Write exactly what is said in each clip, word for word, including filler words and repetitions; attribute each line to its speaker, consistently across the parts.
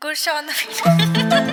Speaker 1: Gurshan the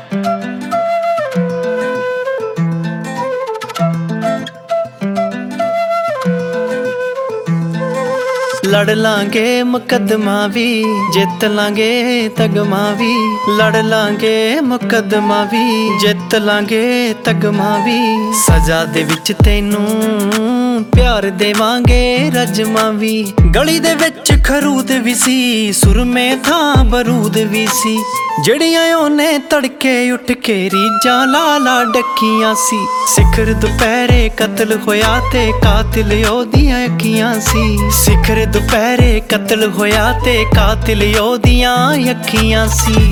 Speaker 2: लड़ लांगे मुकदमा भी जित लांगे तगमा भी लड़ लांगे मुकदमा भी जित लांगे तगमा भी सजा दे विच तैनू प्यार देवांगे रजमा भी गली दे विच खरूद भी सी सुरमे था बरूद भी सी जड़ियां ओने तड़के उठ के रीजां लाला डकियां सी सिखर दुपहरे कतल होया ते कातिल ओदियां अखियां सी सिखर दुपहरे कतल होया ते कातिल ओदियां अखियां सी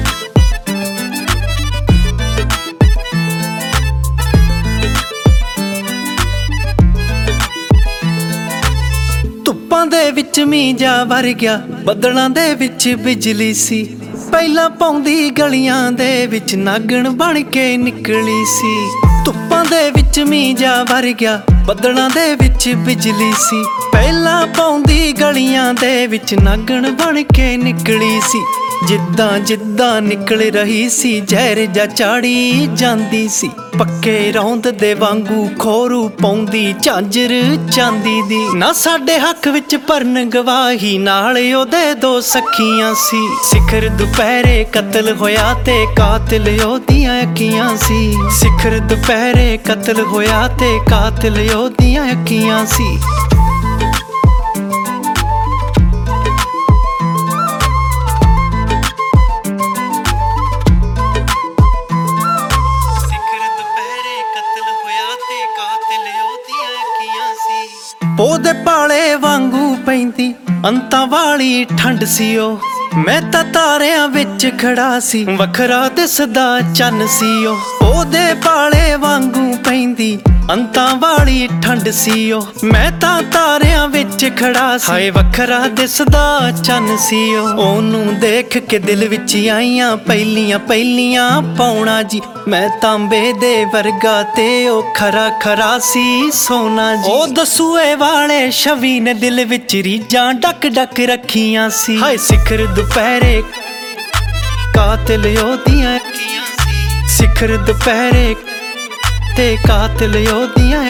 Speaker 2: ਧੁੱਪਾਂ ਦੇ ਵਿੱਚ ਮੀਂਹ ਜਾ ਵਰ ਗਿਆ ਬੱਦਲਾਂ ਦੇ ਵਿੱਚ ਬਿਜਲੀ ਸੀ ਪਹਿਲਾਂ ਪੌਂਦੀ ਗਲੀਆਂ ਦੇ ਵਿੱਚ ਨਾਗਣ ਬਣ ਕੇ ਨਿਕਲੀ ਸੀ ਧੁੱਪਾਂ ਦੇ ਵਿੱਚ ਮੀਂਹ ਜਾ ਵਰ ਗਿਆ ਬੱਦਲਾਂ ਦੇ ਵਿੱਚ ਬਿਜਲੀ ਸੀ ਪਹਿਲਾਂ ਪੌਂਦੀ ਗਲੀਆਂ ਦੇ ਵਿੱਚ ਨਾਗਣ ਬਣ ਕੇ ਨਿਕਲੀ ਸੀ ਜਿੱਦਾਂ ਜਿੱਦਾਂ ਨਿਕਲ ਰਹੀ ਸੀ ਜ਼ਹਿਰ ਜਾ ਚਾੜੀ ਜਾਂਦੀ ਸੀ ਪੱਕੇ ਰੌਂਦ ਦੇ ਵਾਂਗੂ ਖੋਰੂ ਪਾਉਂਦੀ ਝਾਂਜਰ ਚਾਂਦੀ ਦੀ ਨਾ ਸਾਡੇ ਹੱਕ ਵਿੱਚ ਭਰਨ ਗਵਾਹੀ ਨਾਲ ਉਹਦੇ ਦੋ ਸਖੀਆਂ ਸੀ ਸਿਖਰ ਦੁਪਹਿਰੇ ਕਤਲ ਹੋਇਆ ਤੇ ਕਾਤਿਲ ਉਹਦੀਆਂ ਅੱਖੀਆਂ ਸੀ ਸਿਖਰ ਦੁਪਹਿਰੇ ਕਤਲ ਹੋਇਆ ਤੇ ਕਾਤਿਲ ਉਹਦੀਆਂ ਅੱਖੀਆਂ ਸੀ ਉਹਦੇ ਪਾਲੇ ਵਾਂਗੂ ਪੈਂਦੀ ਅੰਤਾਂ ਵਾਲੀ ਠੰਡ ਸੀ ਉਹ ਮੈਂ ਤਾਂ ਤਾਰਿਆਂ ਵਿੱਚ ਖੜਾ ਸੀ ਵੱਖਰਾ ਦਿਸਦਾ ਚੰਨ ਸੀ ਉਹ ਉਹਦੇ ਪਾਲੇ ਵਾਂਗੂ ਪੈਂਦੀ ਅੰਤਾਂ ਵਾਲੀ ਠੰਡ ਸੀ ਉਹ ਮੈਂ ਤਾਂ ਤਾਰਿਆਂ ਵਿੱਚ ਖੜਾ ਸੀ ਹਾਏ ਵੱਖਰਾ ਦਿਸਦਾ ਚੰਨ ਸੀ ਉਹ ਉਹਨੂੰ ਦੇਖ ਕੇ ਦਿਲ ਵਿੱਚ ਆਈਆਂ ਪਹਿਲੀਆਂ ਪਹਿਲੀਆਂ ਪਾਉਣਾ ਜੀ ਮੈਂ ਤਾਂਬੇ ਦੇ ਵਰਗਾ ਤੇ ਉਹ ਖਰਾ ਖਰਾ ਸੀ ਸੋਨਾ ਜੀ ਉਹ ਦਸੂਏ ਵਾਲੇ ਛਵੀ ਨੇ ਦਿਲ ਵਿੱਚ ਰੀਜਾਂ ਡੱਕ ਡੱਕ ਰੱਖੀਆਂ ਸੀ ਹਾਏ ਸਿਖਰ ਦੁਪਹਿਰੇ ਕਾਤਿਲ ਉਹਦੀਆਂ ਅੱਖੀਆਂ ਸੀ ਸਿਖਰ ਦੁਪਹਿਰੇ ਤੇ ਕਾਤਿਲ ਉਹਦੀਆਂ